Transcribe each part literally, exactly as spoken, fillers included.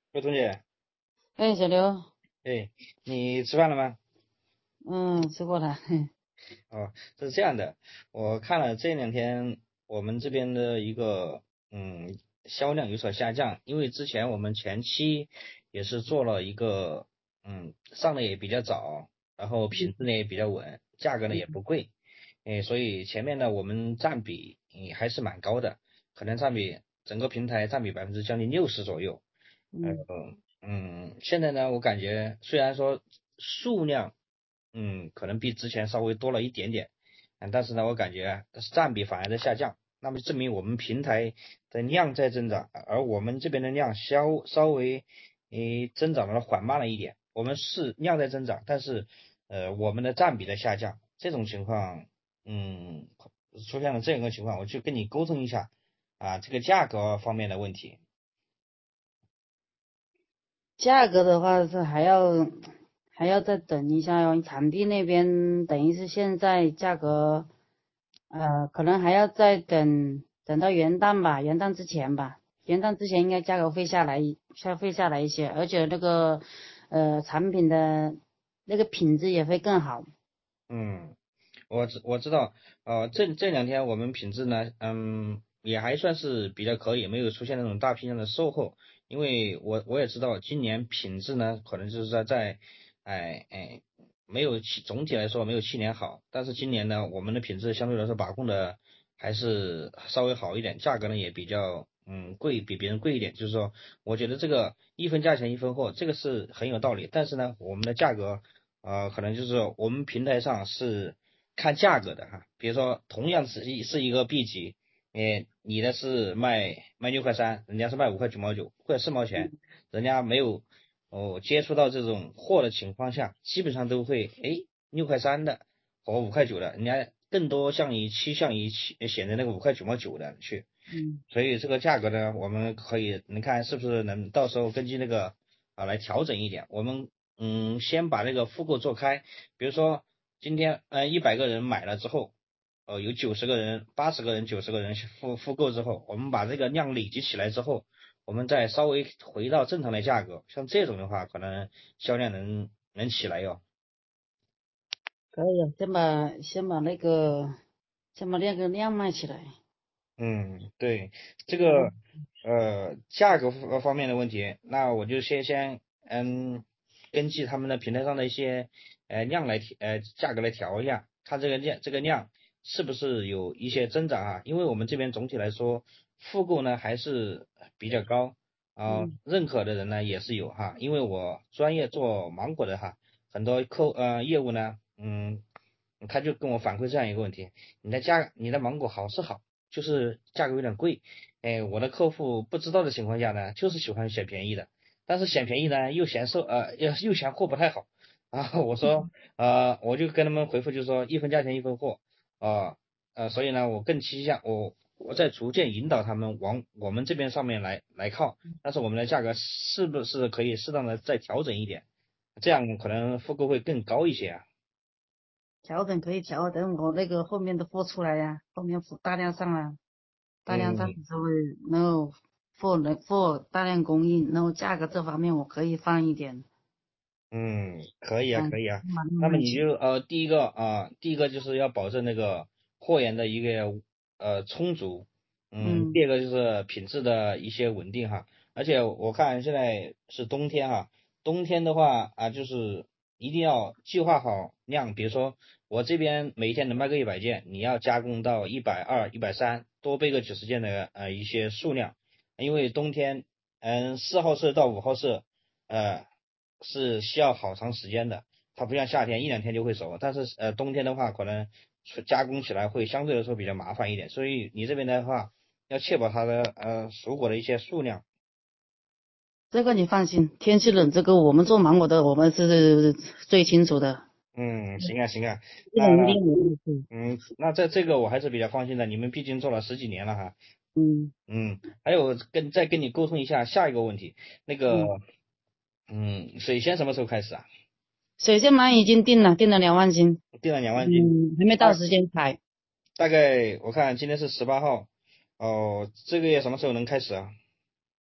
魏彤姐， 哎，小刘。 哎，你吃饭了吗？ 嗯，吃过了。嘿。 哦，是这样的，我看了这两天我们这边的一个嗯销量有所下降，因为之前我们前期也是做了一个嗯上的也比较早，然后品质呢也比较稳，价格呢也不贵，哎，所以前面呢我们占比嗯还是蛮高的，可能占比整个平台占比百分之将近六十左右。呃嗯， 嗯，现在呢，我感觉虽然说数量，嗯，可能比之前稍微多了一点点，嗯，但是呢，我感觉占比反而在下降，那么证明我们平台的量在增长，而我们这边的量稍稍微，诶，增长的缓慢了一点。我们是量在增长，但是呃，我们的占比在下降，这种情况，嗯，出现了这样一个情况，我就跟你沟通一下啊，这个价格方面的问题。 价格的话是还要还要再等一下哟，场地那边等于是现在价格，呃，可能还要再等等到元旦吧，元旦之前吧，元旦之前应该价格会下来一下会下来一些，而且那个呃产品的那个品质也会更好。 嗯。我知我知道，呃，这这两天我们品质呢，嗯，也还算是比较可以，没有出现那种大批量的售后。因为我我也知道，今年品质呢，可能就是在在，哎哎，没有去总体来说没有去年好，但是今年呢，我们的品质相对来说把控的还是稍微好一点，价格呢也比较嗯贵，比别人贵一点。就是说，我觉得这个一分价钱一分货，这个是很有道理。但是呢，我们的价格，呃，可能就是我们平台上是看价格的哈，比如说同样是一是一个 B 级，诶，你的是卖卖六块三，人家是卖五块九毛九或者四毛钱，人家没有哦接触到这种货的情况下，基本上都会诶六块三的和五块九的，人家更多向于趋向于其选择那个五块九毛九的去， 嗯。 所以这个价格呢，我们可以你看是不是能到时候根据那个啊来调整一点，我们嗯先把那个复购做开，比如说今天呃一百个人买了之后，呃有九十个人、八十个人、九十个人去复复购之后，我们把这个量累积起来之后，我们再稍微回到正常的价格，像这种的话，可能销量能能起来哟。 可以，先把先把那个先把那个量卖起来。 嗯，对，这个嗯。 呃价格方方面的问题，那我就先先嗯根据他们的平台上的一些呃量来调呃价格来调一下，看这个量这个量是不是有一些增长啊？因为我们这边总体来说复购呢还是比较高啊、 嗯。 认可的人呢也是有哈，因为我专业做芒果的哈，很多客呃业务呢，嗯，他就跟我反馈这样一个问题，你的价你的芒果好是好。就是价格有点贵，哎，我的客户不知道的情况下呢，就是喜欢选便宜的，但是选便宜呢又嫌售呃又又嫌货不太好啊，我说呃我就跟他们回复就是说一分价钱一分货啊呃所以呢我更倾向我我在逐渐引导他们往我们这边上面来来靠，但是我们的价格是不是可以适当的再调整一点，这样可能复购会更高一些啊。 调整可以调，等我那个后面的货出来呀，后面货大量上了，大量上嗯的时候，然后货能货大量供应，然后价格这方面我可以放一点。 嗯，可以啊，可嗯， 以啊。 慢慢那么慢起。 你就呃，第一个啊、第一个就是要保证那个货源的一个呃充足，嗯， 嗯。 第二个就是品质的一些稳定哈。而且我看现在是冬天哈，冬天的话啊，就是一定要计划好量，比如说我这边每天能卖个一百件，你要加工到一百二、一百三，多备个几十件的呃一些数量，因为冬天嗯四号色到五号色。呃，是需要好长时间的，它不像夏天一两天就会熟，但是呃冬天的话可能加工起来会相对来说比较麻烦一点，所以你这边的话要确保它的呃熟果的一些数量。 这个你放心，天气冷，这个我们做芒果的，我们是最清楚的。 嗯，行啊行啊， 这那那种一定有意思。 嗯那这这个我还是比较放心的，你们毕竟做了十几年了哈。 嗯。 嗯，还有跟再跟你沟通一下下一个问题，那个嗯， 嗯水仙什么时候开始啊？ 水仙芒已经定了，定了两万斤。 定了两万斤， 嗯，还没到时间采。 大概我看今天是十八号，哦，这个月什么时候能开始啊？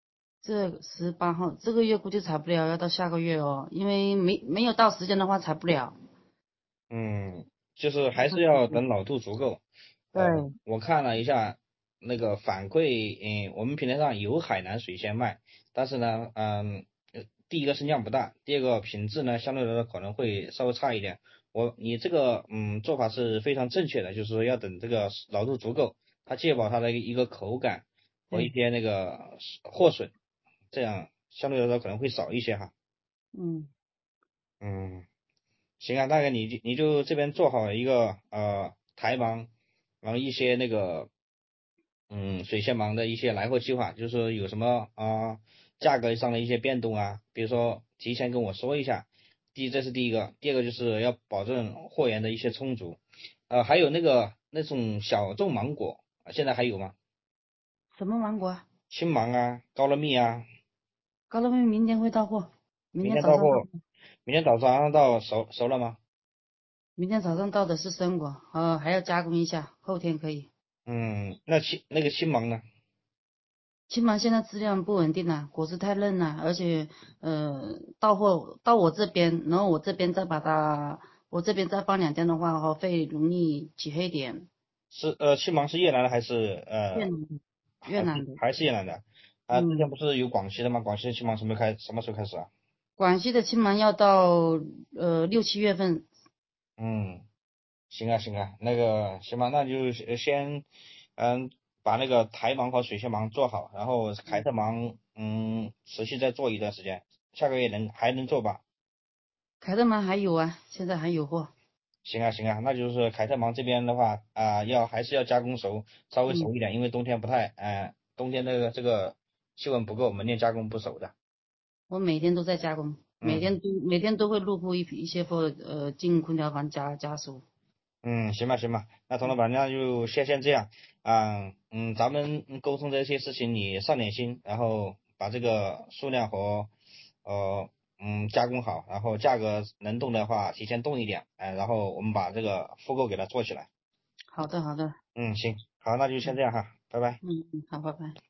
这十八号这个月估计裁不了，要到下个月哦，因为没没有到时间的话裁不了。 嗯，就是还是要等老度足够。呃， 对我看了一下那个反馈，嗯，我们平台上有海南水仙卖，但是呢，嗯，呃第一个是量不大，第二个品质呢相对来说可能会稍微差一点。我你这个嗯做法是非常正确的，就是说要等这个老度足够，它确保它的一个口感和一对， 些那个货损，这样相对来说可能会少一些哈。 嗯嗯。行啊，大概你就你就这边做好一个呃台盲，然后一些那个嗯水仙盲的一些来货计划，就是说有什么啊、价格上的一些变动啊，比如说提前跟我说一下。第一，这是第一个，第二个就是要保证货源的一些充足。呃，还有那个那种小众芒果，现在还有吗？ 什么芒果啊？ 青芒啊，高乐蜜啊， 高乐蜜明天会到货，明明天天到货， 早上到货。 明天早上到熟熟了吗？ 明天早上到的是生果，呃，还要加工一下，后天可以。 嗯，那青那个青芒呢？ 青芒现在质量不稳定了，果子太嫩了，而且呃到货到我这边，然后我这边再把它，我这边再放两天的话，哈，会容易起黑点。 是呃，青芒是越南的还是呃越南的，越还是南的， 还是越南的？啊，之前嗯， 不是有广西的吗？广西的青芒什么开什么时候开始啊？ 广西的青芒要到呃六七月份。 嗯，行啊行啊，那个行吧，那就呃先嗯把那个台芒和水仙芒做好，然后凯特芒嗯持续再做一段时间，下个月能还能做吧？ 凯特芒还有啊，现在还有货。 行啊行啊，那就是凯特芒这边的话啊、要还是要加工熟，稍微嗯， 熟一点，因为冬天不太呃冬天那个这个气温不够，门店加工不熟的。 我每天都在加工，每嗯。 天都每天都会入库一批一些货，呃，进空调房加加熟。 嗯，行吧，行吧，那童老板，那就先先这样，啊，嗯，咱们嗯沟通这些事情，你上点心，然后把这个数量和呃嗯加工好，然后价格能动的话提前动一点，哎、然后我们把这个复购给它做起来。 好的，好的， 嗯，行，好，那就先这样哈，拜拜。 嗯嗯，好，拜拜。